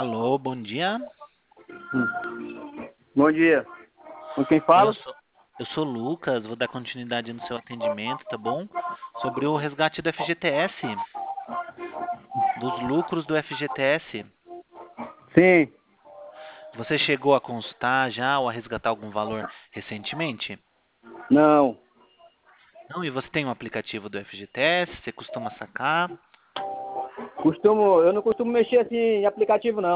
Alô, bom dia. Bom dia. Com quem Oi, fala? eu sou o Lucas, vou dar continuidade no seu atendimento, tá bom? Sobre o resgate do FGTS, dos lucros do FGTS. Sim. Você chegou a consultar já ou a resgatar algum valor recentemente? Não. Não, e você tem um aplicativo do FGTS? Você costuma sacar? Eu não costumo mexer assim em aplicativo, não.